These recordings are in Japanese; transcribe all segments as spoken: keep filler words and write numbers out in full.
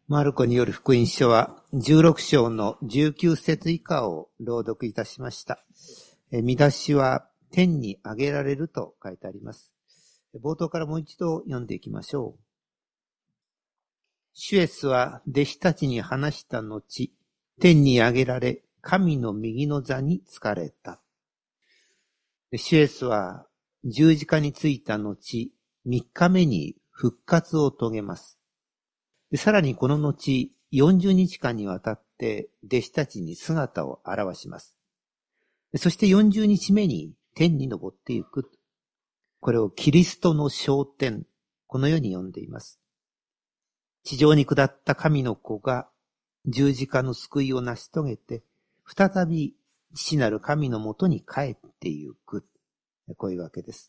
マルコによる福音書はじゅうろく章のじゅうきゅう節以下を朗読いたしました。見出しは天に上げられると書いてあります。冒頭からもう一度読んでいきましょう。主イエスは弟子たちに話した後、天に上げられ、神の右の座につかれた。主イエスは十字架についた後、三日目に復活を遂げます。でさらにこの後、よんじゅうにちかんにわたって弟子たちに姿を現します。そしてよんじゅうにちめに天に昇っていく。これをキリストの昇天、このように呼んでいます。地上に下った神の子が十字架の救いを成し遂げて、再び父なる神のもとに帰っていく。こういうわけです。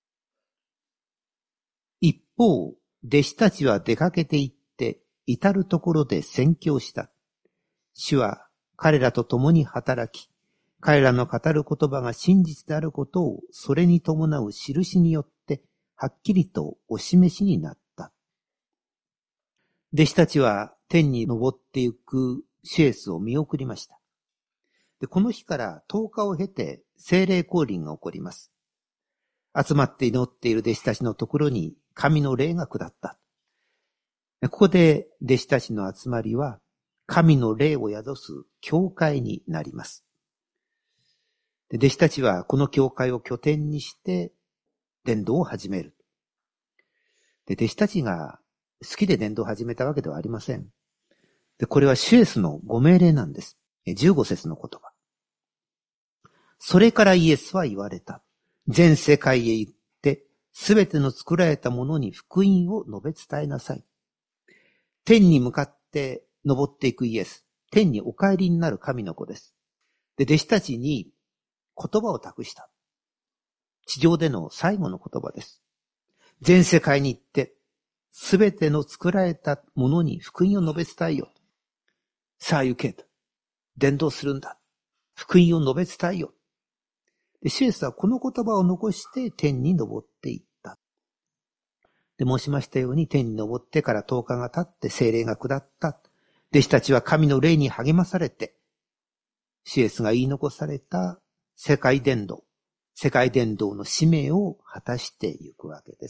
一方、弟子たちは出かけていって、至るところで宣教した。主は彼らと共に働き、彼らの語る言葉が真実であることをそれに伴う印によってはっきりとお示しになった。弟子たちは天に昇っていく主イエスを見送りました。で、この日からとおかを経て聖霊降臨が起こります。集まって祈っている弟子たちのところに神の霊が下った。ここで弟子たちの集まりは神の霊を宿す教会になります。で弟子たちはこの教会を拠点にして伝道を始める。で弟子たちが好きで伝道を始めたわけではありません。でこれは主イエスのご命令なんです。じゅうご節の言葉。それからイエスは言われた。全世界へ行ってすべての作られたものに福音を述べ伝えなさい。天に向かって登っていくイエス。天にお帰りになる神の子です。で、弟子たちに言葉を託した。地上での最後の言葉です。全世界に行って、すべての作られたものに福音を述べ伝えよう。さあ行けと。伝道するんだ。福音を述べ伝えよう。で、主イエスはこの言葉を残して天に昇っていった。で、申しましたように天に昇ってからとおかが経って聖霊が下った。弟子たちは神の霊に励まされて、主イエスが言い残された世界伝道、世界伝道の使命を果たしていくわけです。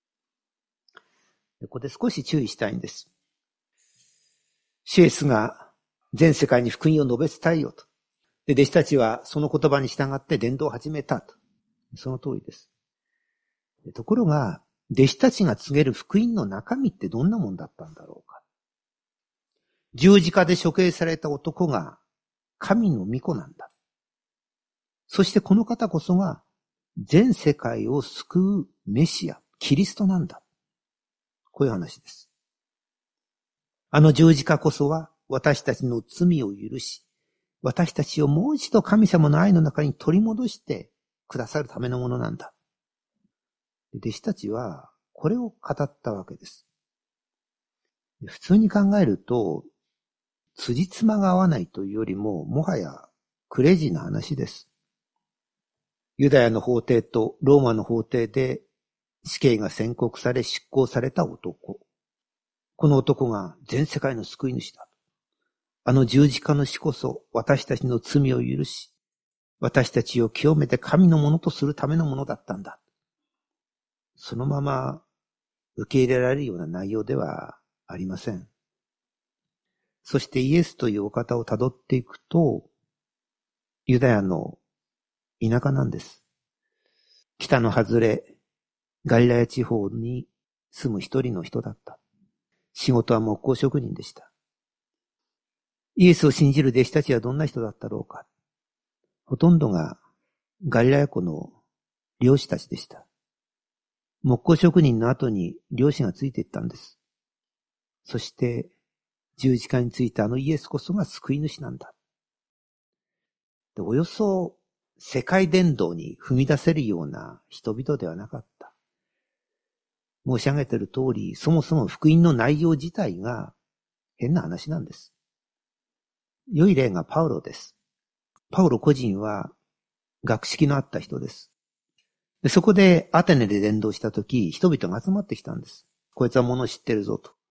ここで少し注意したいんです。主イエスが全世界に福音を述べ伝えようと。で、弟子たちはその言葉に従って伝道を始めたと。その通りです。ところが、弟子たちが告げる福音の中身ってどんなもんだったんだろうか。十字架で処刑された男が神の御子なんだ。そしてこの方こそが全世界を救うメシア、キリストなんだ。こういう話です。あの十字架こそは私たちの罪を許し、私たちをもう一度神様の愛の中に取り戻してくださるためのものなんだ。弟子たちはこれを語ったわけです。普通に考えると、辻褄が合わないというよりも、もはやクレイジーな話です。ユダヤの法廷とローマの法廷で死刑が宣告され執行された男。この男が全世界の救い主だ。あの十字架の死こそ私たちの罪を許し、私たちを清めて神のものとするためのものだったんだ。そのまま受け入れられるような内容ではありません。そしてイエスというお方をたどっていくと、ユダヤの田舎なんです。北の外れ、ガリラヤ地方に住む一人の人だった。仕事は木工職人でした。イエスを信じる弟子たちはどんな人だったろうか。ほとんどがガリラヤ湖の漁師たちでした。木工職人の後に漁師がついていったんです。そして十字架についたあのイエスこそが救い主なんだ。で、およそ世界伝道に踏み出せるような人々ではなかった。申し上げている通り、そもそも福音の内容自体が変な話なんです。良い例がパウロです。パウロ個人は学識のあった人です。でそこでアテネで伝道したとき、人々が集まってきたんです。こいつは物を知ってるぞと。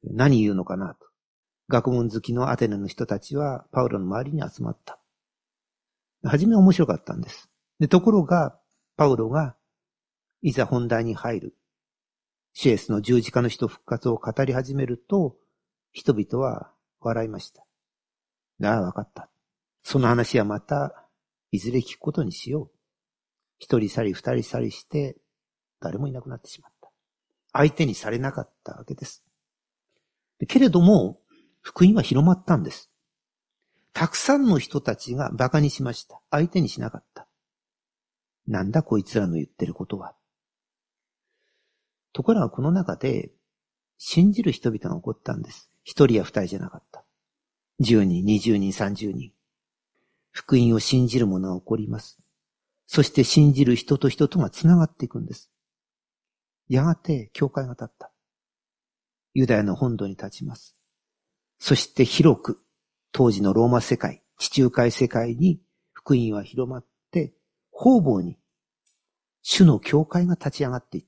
何言うのかなと。学問好きのアテネの人たちはパウロの周りに集まった。はじめは面白かったんです。で、ところが、パウロがいざ本題に入る。シエスの十字架の死と復活を語り始めると、人々は笑いました。ああ、わかった。その話はまた、いずれ聞くことにしよう。一人去り二人去りして、誰もいなくなってしまった。相手にされなかったわけです。けれども、福音は広まったんです。たくさんの人たちが馬鹿にしました。相手にしなかった。なんだこいつらの言ってることは。ところがこの中で、信じる人々が起こったんです。一人や二人じゃなかった。十人、二十人、三十人。福音を信じる者が起こります。そして信じる人と人とが繋がっていくんです。やがて教会が立った。ユダヤの本土に立ちます。そして広く、当時のローマ世界、地中海世界に福音は広まって、方々に主の教会が立ち上がっていった。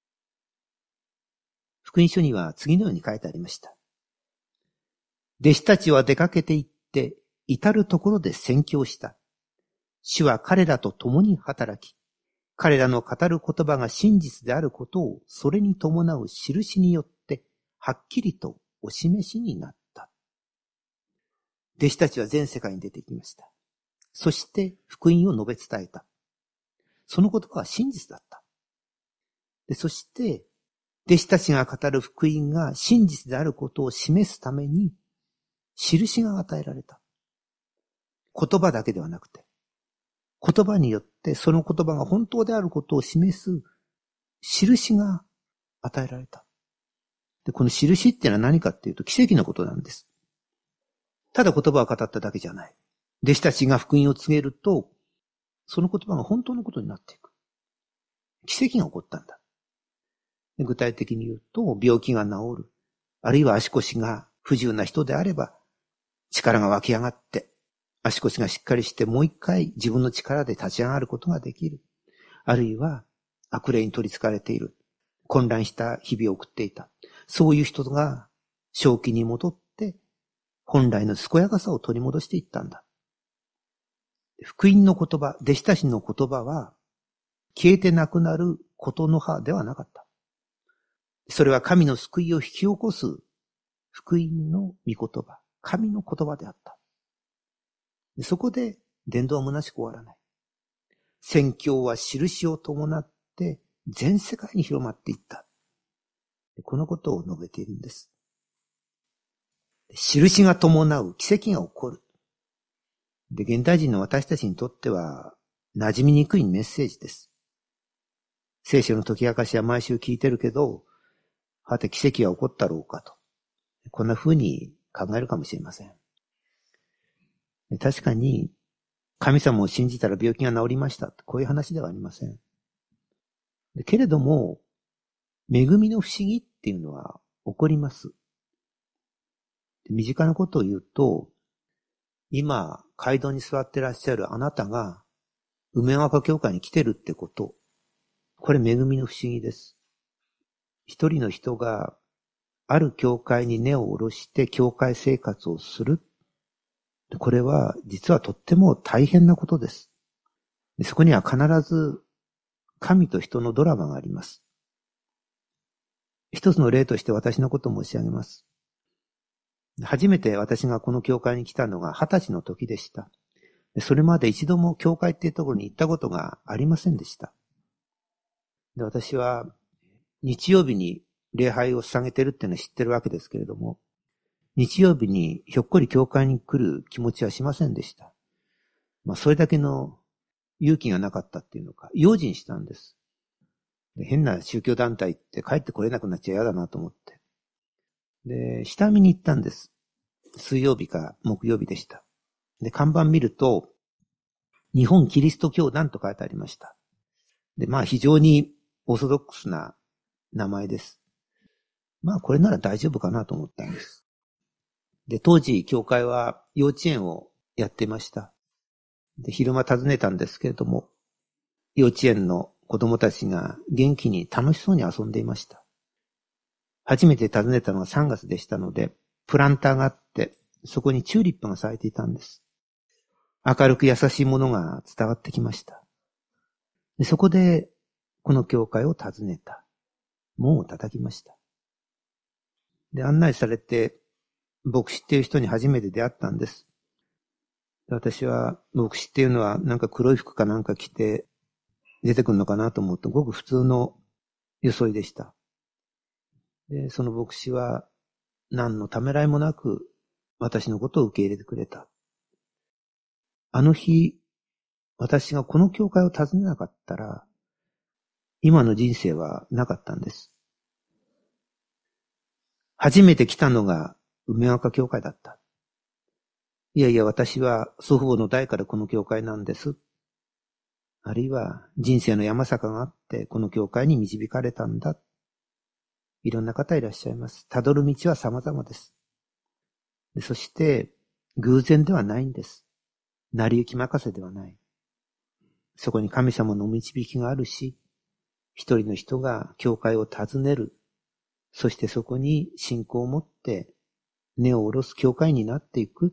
福音書には次のように書いてありました。弟子たちは出かけて行って、至るところで宣教した。主は彼らと共に働き、彼らの語る言葉が真実であることをそれに伴う印によってはっきりとお示しになった。弟子たちは全世界に出てきました。そして福音を述べ伝えた。その言葉は真実だった。で、そして弟子たちが語る福音が真実であることを示すために印が与えられた。言葉だけではなくて、言葉によってその言葉が本当であることを示す印が与えられた。で、この印っていうのは何かっていうと奇跡のことなんです。ただ言葉を語っただけじゃない。弟子たちが福音を告げると、その言葉が本当のことになっていく。奇跡が起こったんだ。で、具体的に言うと、病気が治る。あるいは足腰が不自由な人であれば、力が湧き上がって、足腰がしっかりしてもう一回自分の力で立ち上がることができる。あるいは悪霊に取り憑かれている。混乱した日々を送っていた。そういう人が正気に戻って本来の健やかさを取り戻していったんだ。福音の言葉、弟子たちの言葉は消えてなくなることの葉ではなかった。それは神の救いを引き起こす福音の御言葉、神の言葉であった。そこで伝道は虚しく終わらない。宣教は印を伴って全世界に広まっていった。このことを述べているんです。印が伴う奇跡が起こる。で、現代人の私たちにとっては馴染みにくいメッセージです。聖書の解き明かしは毎週聞いてるけど、はて奇跡は起こったろうかと。こんな風に考えるかもしれません。確かに、神様を信じたら病気が治りました。こういう話ではありません。けれども、恵みの不思議っていうのは起こります。身近なことを言うと、今、街道に座ってらっしゃるあなたが、梅若教会に来てるってこと、これ恵みの不思議です。一人の人が、ある教会に根を下ろして教会生活をする。これは実はとっても大変なことです。そこには必ず神と人のドラマがあります。一つの例として私のことを申し上げます。初めて私がこの教会に来たのが二十歳の時でした。それまで一度も教会っていうところに行ったことがありませんでした。で、私は日曜日に礼拝を捧げてるっていうのは知ってるわけですけれども、日曜日にひょっこり教会に来る気持ちはしませんでした。まあ、それだけの勇気がなかったっていうのか、用心したんです。で、変な宗教団体って帰ってこれなくなっちゃ嫌だなと思って。で、下見に行ったんです。水曜日か木曜日でした。で、看板見ると、日本キリスト教団と書いてありました。で、まあ非常にオーソドックスな名前です。まあこれなら大丈夫かなと思ったんです。で、当時教会は幼稚園をやってました。で、昼間訪ねたんですけれども、幼稚園の子供たちが元気に楽しそうに遊んでいました。 初めて訪ねたのがさんがつでしたので、プランターがあって、そこにチューリップが咲いていたんです。明るく優しいものが伝わってきました。でそこで、この教会を訪ねた。門を叩きました。で、案内されて、牧師っていう人に初めて出会ったんです。で私は、牧師っていうのはなんか黒い服かなんか着て出てくるのかなと思うと、ごく普通の装いでした。で、その牧師は何のためらいもなく私のことを受け入れてくれた。あの日、私がこの教会を訪ねなかったら、今の人生はなかったんです。初めて来たのが梅若教会だった。いやいや、私は祖父母の代からこの教会なんです。あるいは人生の山坂があってこの教会に導かれたんだ。いろんな方いらっしゃいます。たどる道は様々です。でそして偶然ではないんです。成り行き任せではない。そこに神様の導きがあるし、一人の人が教会を訪ねる。そしてそこに信仰を持って根を下ろす教会になっていく。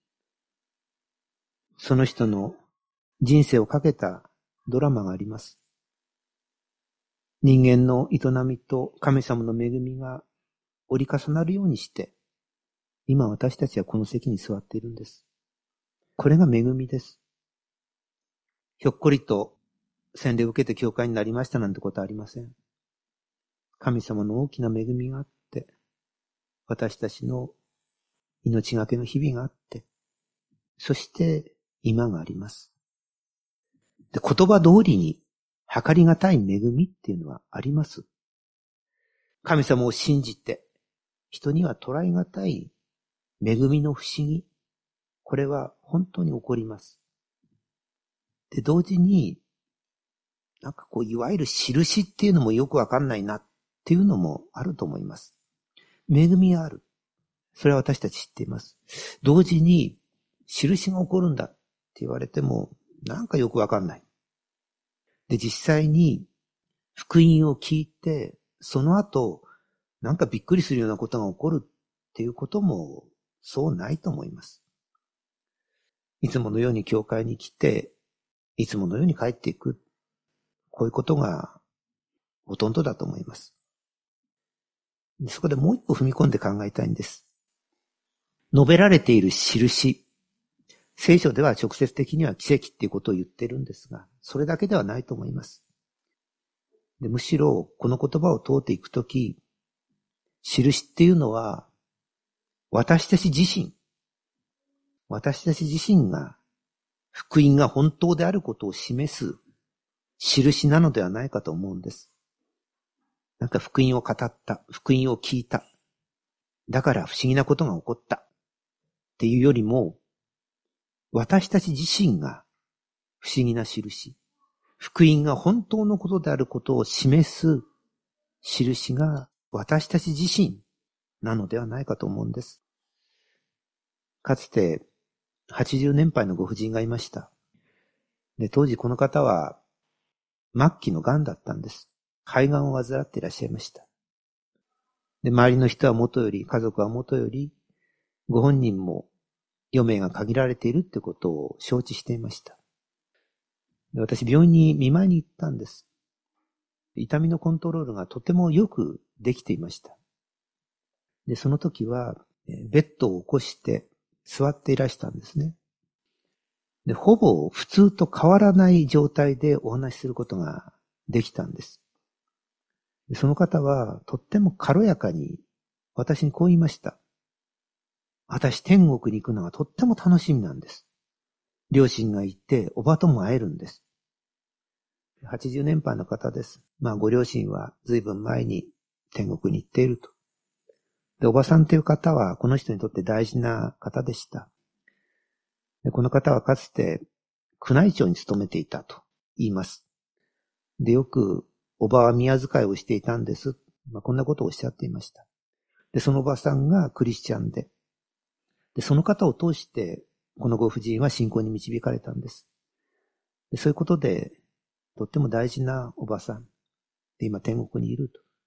その人の人生をかけたドラマがあります。人間の営みと神様の恵みが折り重なるようにして、今私たちはこの席に座っているんです。これが恵みです。ひょっこりと洗礼を受けて教会になりましたなんてことはありません。神様の大きな恵みがあって、私たちの命がけの日々があって、そして今があります。で、言葉通りに計りがたい恵みっていうのはあります。神様を信じて、人には捉えがたい恵みの不思議。これは本当に起こります。で、同時に、なんかこう、いわゆる印っていうのもよくわかんないなっていうのもあると思います。恵みがある。それは私たち知っています。同時に、印が起こるんだって言われても、なんかよくわかんない。で、実際に、福音を聞いて、その後、なんかびっくりするようなことが起こるっていうことも、そうないと思います。いつものように教会に来て、いつものように帰っていく。こういうことが、ほとんどだと思います。そこでもう一歩踏み込んで考えたいんです。述べられている印。聖書では直接的には奇跡っていうことを言ってるんですが、それだけではないと思います。でむしろ、この言葉を通っていくとき、印っていうのは、私たち自身、私たち自身が、福音が本当であることを示す印なのではないかと思うんです。なんか福音を語った、福音を聞いた。だから不思議なことが起こった。っていうよりも、私たち自身が不思議な印。福音が本当のことであることを示す印が私たち自身なのではないかと思うんです。かつてはちじゅうねんぱいのご婦人がいました。で、当時この方は末期の癌だったんです。肺がんを患っていらっしゃいました。で、周りの人はもとより、家族はもとより、ご本人も余命が限られているってことを承知していました。で私、病院に見舞いに行ったんです。痛みのコントロールがとてもよくできていました。で、その時は、ベッドを起こして座っていらしたんですね。で、ほぼ普通と変わらない状態でお話しすることができたんです。でその方はとっても軽やかに私にこう言いました。私、天国に行くのがとっても楽しみなんです。両親がいて、おばとも会えるんです。はちじゅうねんぱいの方です。まあ、ご両親は随分前に天国に行っていると。で、おばさんという方は、この人にとって大事な方でした。で、この方はかつて、宮内庁に勤めていたと言います。で、よく、おばは宮遣いをしていたんです。まあ、こんなことをおっしゃっていました。で、そのおばさんがクリスチャンで、で、その方を通して、このご婦人は信仰に導かれたんです。で、そういうことで、とっても大事なおばさん。で、今天国にいると。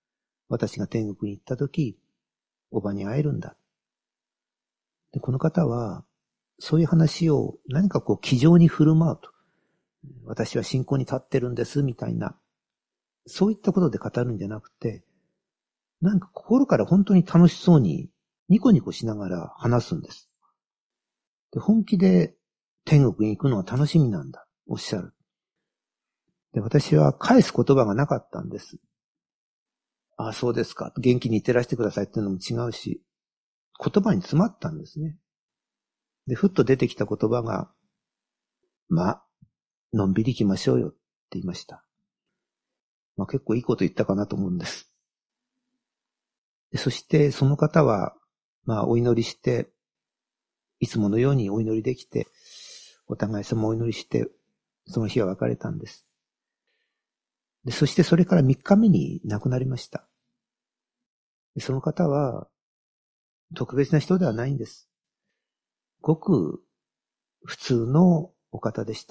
私が天国に行ったとき、おばに会えるんだ。で、この方は、そういう話を何かこう気丈に振る舞うと。私は信仰に立ってるんです、みたいな。そういったことで語るんじゃなくて、なんか心から本当に楽しそうにニコニコしながら話すんです。で、本気で天国に行くのは楽しみなんだ、おっしゃる。で、私は返す言葉がなかったんです。ああ、そうですか。元気に行ってらしてくださいっていうのも違うし、言葉に詰まったんですね。で、ふっと出てきた言葉が、まあ、のんびり行きましょうよって言いました。まあ結構いいこと言ったかなと思うんです。でそしてその方は、まあお祈りして、いつものようにお祈りできて、お互い様お祈りして、その日は別れたんです。でそしてそれからみっかめに亡くなりました。でその方は、特別な人ではないんです。ごく普通のお方でした。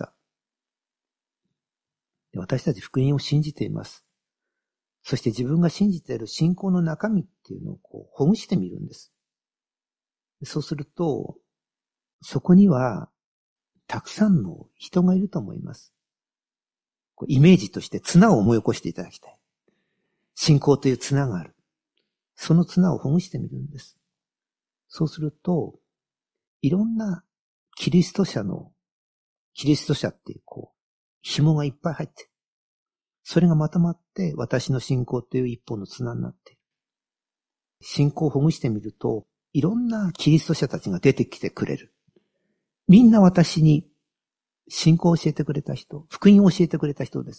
で私たち福音を信じています。そして自分が信じている信仰の中身っていうのをこうほぐしてみるんです。そうすると、そこにはたくさんの人がいると思います。イメージとして綱を思い起こしていただきたい。信仰という綱がある。その綱をほぐしてみるんです。そうすると、いろんなキリスト者の、キリスト者っていうこう、紐がいっぱい入ってる。それがまとまって私の信仰という一本の綱になっている。信仰をほぐしてみると、いろんなキリスト者たちが出てきてくれる。みんな私に信仰を教えてくれた人、福音を教えてくれた人です。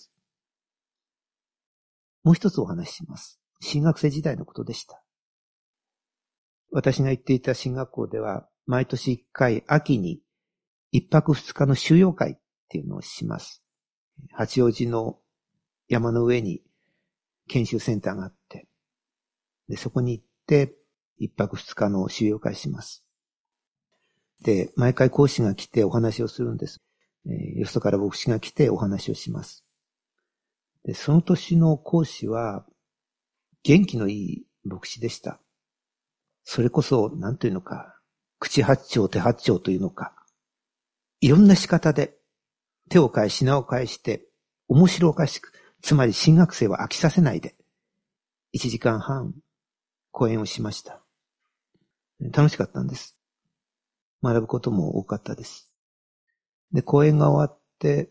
もう一つお話しします。新学生時代のことでした。私が行っていた進学校では、毎年一回秋に一泊二日の修養会っていうのをします。八王子の山の上に研修センターがあって、でそこに行って一泊二日の修養会します。で、毎回講師が来てお話をするんです。えー、よそから牧師が来てお話をします。で、その年の講師は元気のいい牧師でした。それこそ、なんというのか、口八丁手八丁というのか、いろんな仕方で手を変え品を変えして面白おかしく、つまり新学生は飽きさせないでいちじかんはん講演をしました。楽しかったんです。学ぶことも多かったです。で、講演が終わって、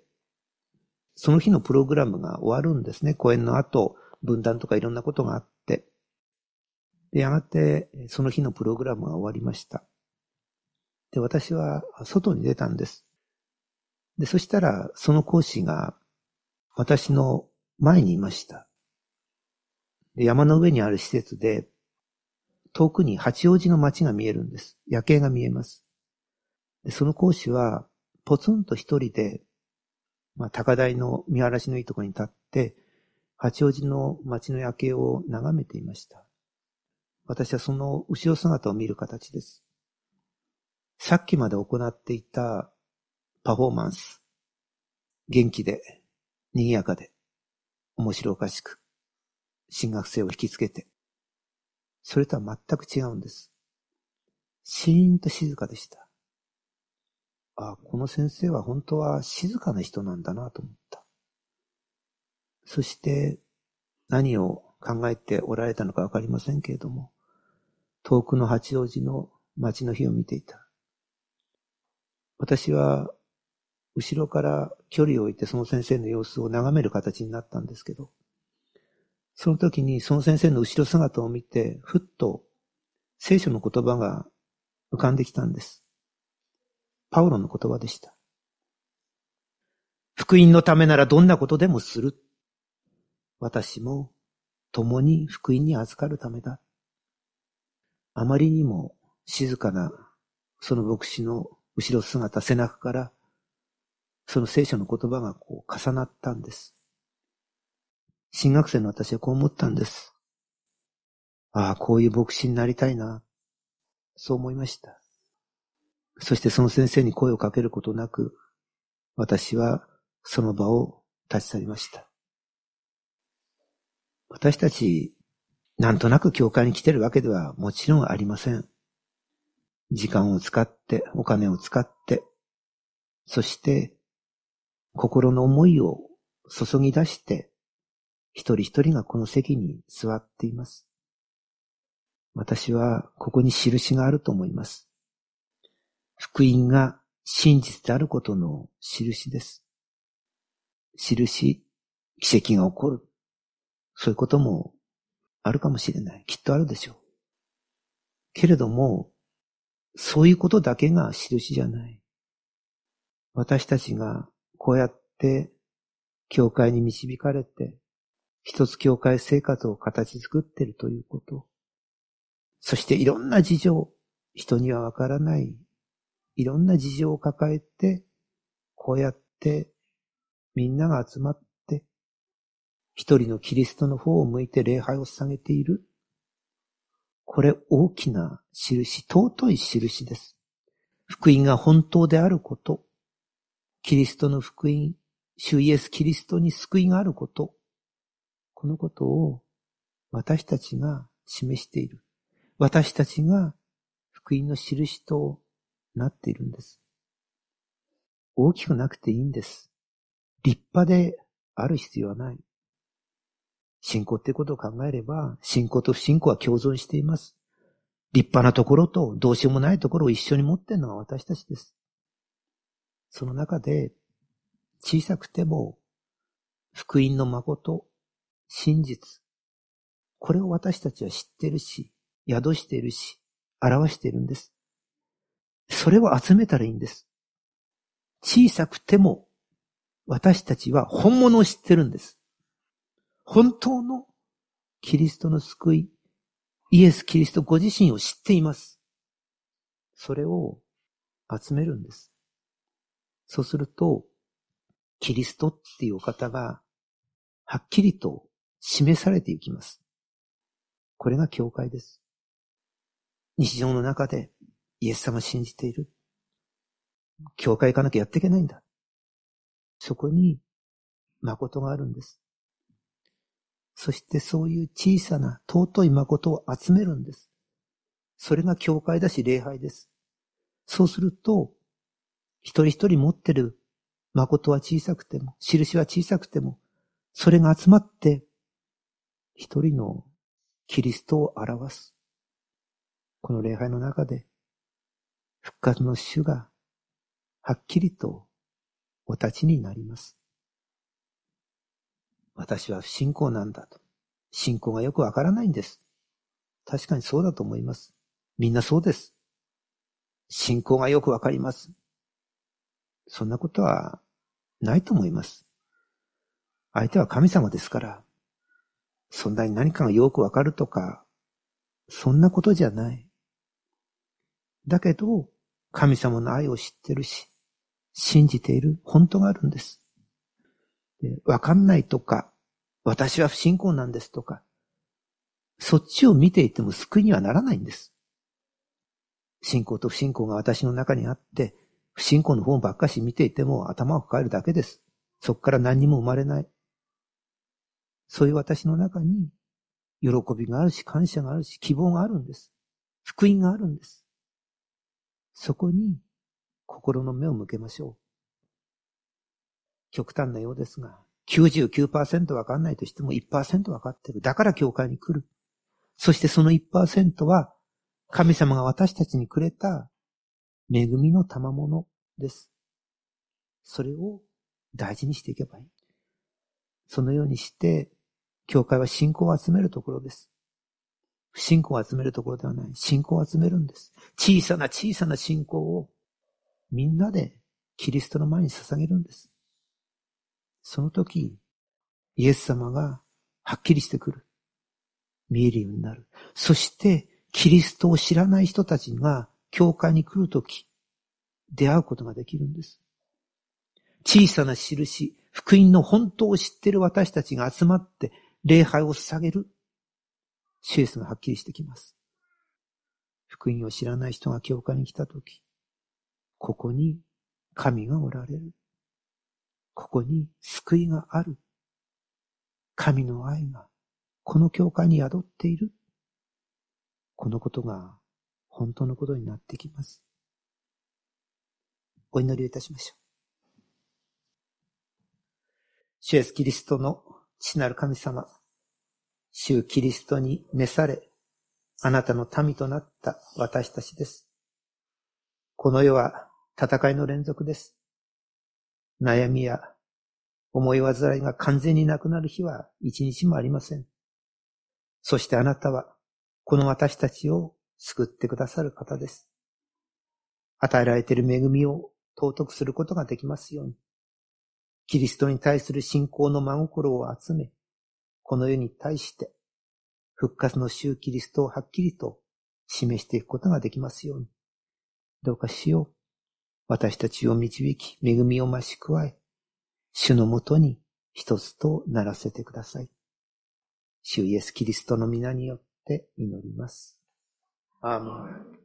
その日のプログラムが終わるんですね。講演の後、分断とかいろんなことがあって。で、やがて、その日のプログラムが終わりました。で、私は外に出たんです。で、そしたら、その講師が、私の前にいました。で、山の上にある施設で、遠くに八王子の街が見えるんです。夜景が見えます。で、その講師は、ポツンと一人で、まあ、高台の見晴らしのいいところに立って、八王子の街の夜景を眺めていました。私はその後ろ姿を見る形です。さっきまで行っていたパフォーマンス、元気で、賑やかで、面白おかしく、新学生を引きつけて、それとは全く違うんです。シーンと静かでした。ああ、この先生は本当は静かな人なんだなと思った。そして何を考えておられたのかわかりませんけれども、遠くの八王子の街の日を見ていた。私は後ろから距離を置いてその先生の様子を眺める形になったんですけど、その時にその先生の後ろ姿を見て、ふっと聖書の言葉が浮かんできたんです。パウロの言葉でした。福音のためならどんなことでもする。私も共に福音に預かるためだ。あまりにも静かなその牧師の後ろ姿、背中からその聖書の言葉がこう重なったんです。新学生の私はこう思ったんです。ああ、こういう牧師になりたいな。そう思いました。そしてその先生に声をかけることなく、私はその場を立ち去りました。私たちなんとなく教会に来てるわけではもちろんありません。時間を使って、お金を使って、そして心の思いを注ぎ出して、一人一人がこの席に座っています。私はここに印があると思います。福音が真実であることの印です。印、奇跡が起こる。そういうこともあるかもしれない。きっとあるでしょう。けれども、そういうことだけが印じゃない。私たちがこうやって教会に導かれて、一つ教会生活を形作っているということ。そしていろんな事情、人にはわからない、いろんな事情を抱えて、こうやってみんなが集まって、一人のキリストの方を向いて礼拝を捧げている。これ大きな印、尊い印です。福音が本当であること、キリストの福音、主イエスキリストに救いがあること、このことを私たちが示している。私たちが福音の印となっているんです。大きくなくていいんです。立派である必要はない。信仰ってことを考えれば、信仰と不信仰は共存しています。立派なところとどうしようもないところを一緒に持っているのが私たちです。その中で小さくても福音の誠、真実、これを私たちは知っているし、宿しているし、表しているんです。それを集めたらいいんです。小さくても私たちは本物を知ってるんです。本当のキリストの救い、イエス・キリストご自身を知っています。それを集めるんです。そうすると、キリストっていうお方がはっきりと示されていきます。これが教会です。日常の中でイエス様を信じている。教会行かなきゃやっていけないんだ。そこに誠があるんです。そしてそういう小さな尊い誠を集めるんです。それが教会だし礼拝です。そうすると、一人一人持ってる誠は小さくても、印は小さくても、それが集まって、一人のキリストを表す。この礼拝の中で、復活の主がはっきりとお立ちになります。私は不信仰なんだと。信仰がよくわからないんです。確かにそうだと思います。みんなそうです。信仰がよくわかります。そんなことはないと思います。相手は神様ですから、そんなに何かがよくわかるとか、そんなことじゃない。だけど、神様の愛を知ってるし、信じている本当があるんです。で、わかんないとか、私は不信仰なんですとか、そっちを見ていても救いにはならないんです。信仰と不信仰が私の中にあって、不信仰の方ばっかし見ていても頭を抱えるだけです。そこから何にも生まれない。そういう私の中に、喜びがあるし、感謝があるし、希望があるんです。福音があるんです。そこに、心の目を向けましょう。極端なようですが、きゅうじゅうきゅうパーセント わかんないとしても いちパーセント わかってる。だから教会に来る。そしてその いちパーセント は、神様が私たちにくれた恵みの賜物です。それを大事にしていけばいい。そのようにして、教会は信仰を集めるところです。不信仰を集めるところではない。信仰を集めるんです。小さな小さな信仰をみんなでキリストの前に捧げるんです。その時、イエス様がはっきりしてくる。見えるようになる。そして、キリストを知らない人たちが教会に来るとき、出会うことができるんです。小さな印、福音の本当を知っている私たちが集まって礼拝を捧げる。主イエスがはっきりしてきます。福音を知らない人が教会に来たとき、ここに神がおられる。ここに救いがある。神の愛がこの教会に宿っている。このことが本当のことになってきます。お祈りをいたしましょう。主イエスキリストの父なる神様、主キリストに召され、あなたの民となった私たちです。この世は戦いの連続です。悩みや思い煩いが完全になくなる日は一日もありません。そしてあなたはこの私たちを救ってくださる方です。与えられている恵みを尊くすることができますように、キリストに対する信仰の真心を集め、この世に対して復活の主キリストをはっきりと示していくことができますように、どうか主よ、私たちを導き、恵みを増し加え、主のもとに一つとならせてください。主イエスキリストの皆によって祈ります。アーメン。